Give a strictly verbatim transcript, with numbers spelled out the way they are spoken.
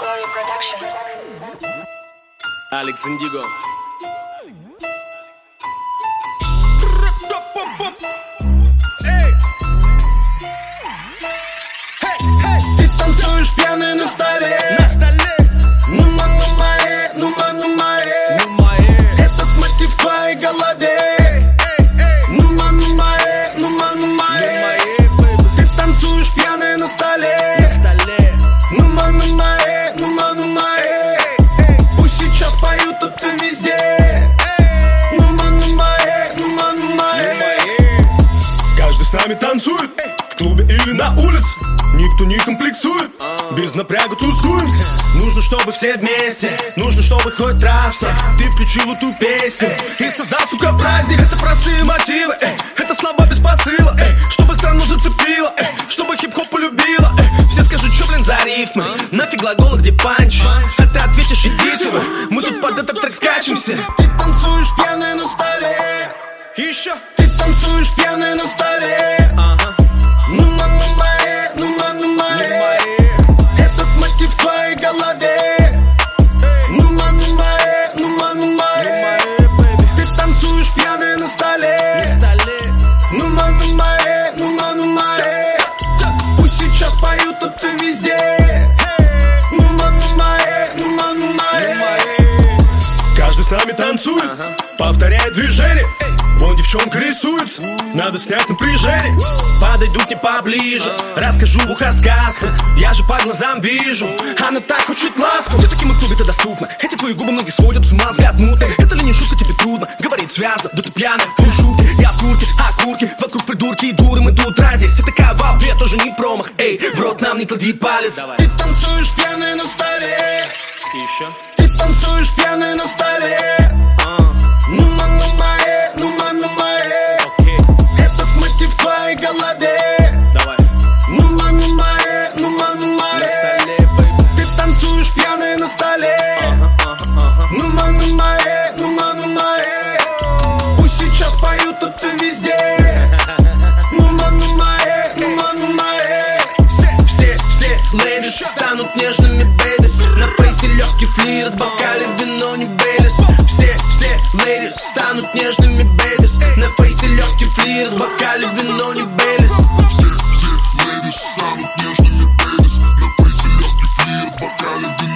Glory Production. Alex Indigo. Ты танцуешь пьяный на столе, На столе. ну ману мои, ну ману мои. Ну мои. Этот мотив в твоей голове, ну ману мои, ну ману мои. Ты танцуешь пьяный на столе, На столе. ну ману мои, ну ману мои. Пусть сейчас поют, тут ты везде, ну ману мои, ну ману мои. Каждый с нами танцует, в клубе или на улице. Никто не комплексует, без напряга тусуемся. Нужно, чтобы все вместе, нужно, чтобы хоть раз ты включил эту песню и создал, сука, праздник. Это простые мотивы, эй, это слова без посыла, эй, чтобы страну зацепило, эй, чтобы хип-хоп полюбила, эй. Все скажут, что, блин, за рифмы, нафиг глаголы, где панч. А ты ответишь, идите вы, мы тут под этот трек скачемся. Ты танцуешь пьяный на столе, Еще. ты танцуешь пьяный на столе, Ага. ну ману мои, ну ману мои. Этот мотив в твоей голове, ну ману мои, ну ману мои. Ты танцуешь пьяный на столе, ну ману мои, ну ману мои. Пусть сейчас поют, тут ты везде, ну ману мои, ну ману мои. Каждый с нами танцует, повторяет движение. Вон девчонка рисуется, надо снять напряжение. Подойду к ней поближе, расскажу в ухо сказку. Я же по глазам вижу, она так хочет ласку. Все-таки мы в клубе-то доступно, эти твои губы многие сводят с ума, взгляд мутный. Это ли не шутка, тебе трудно говорить связно, да ты пьяная, в шутки. Я в курке, а курки, вокруг придурки и дуры, мы тут ради. Ты такая в ответ, тоже не промах, эй, в рот нам не клади палец. Ты танцуешь пьяный на столе, Еще. ты танцуешь пьяный на столе, ну ману мои, ну ману мои. Окей. Этот мотив в твоей голове, Давай. ну ману мои, ну ману мои. Ты танцуешь пьяный на столе, ну ману мои, ну ману мои. Пусть сейчас поют, тут ты везде, ну ману мои, ну ману мои. Все, все, все ледис станут нежными бэйбис. На фейсе легкий флирт, в бокале вино не бейлис. Все, все ледис станут нежными бэйбис. На фейсе легкий флирт, в бокале вино не бейлис. Все, все ледис станут нежными бэйбис. На фейсе легкий флирт, в бокале вино